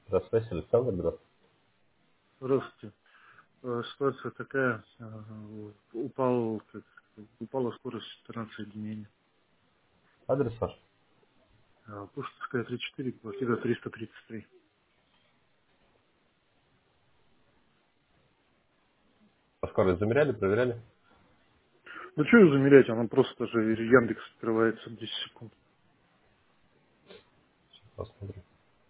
Здравствуйте, Александр, здравствуйте. Здравствуйте. Ситуация такая, упала скорость 14 соединений. Адрес ваш? Пушкинская 34, квартира 333. По скорость замеряли, проверяли? Ну что ее замерять, она просто же Яндекс открывается в 10 секунд. Посмотрим.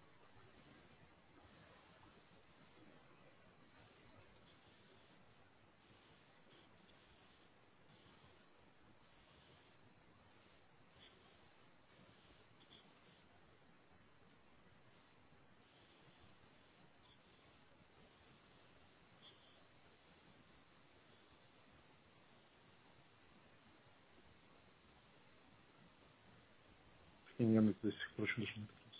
И Яндекс до сих пор еще даже не открылся.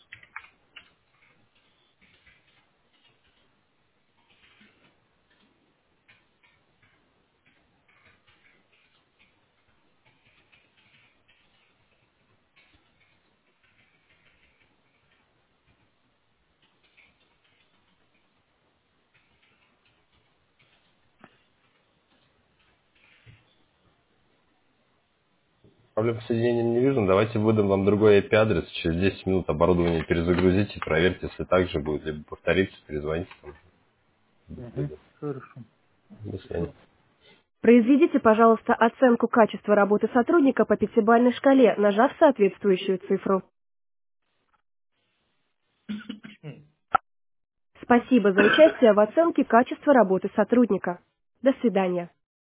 Проблем с соединением не вижу, давайте выдам вам другой IP-адрес. Через 10 минут оборудование перезагрузите, проверьте, если так же будет, либо повторите, перезвоните. Хорошо. До свидания. Спасибо. Произведите, пожалуйста, оценку качества работы сотрудника по пятибалльной шкале, нажав соответствующую цифру. Спасибо за участие в оценке качества работы сотрудника. До свидания.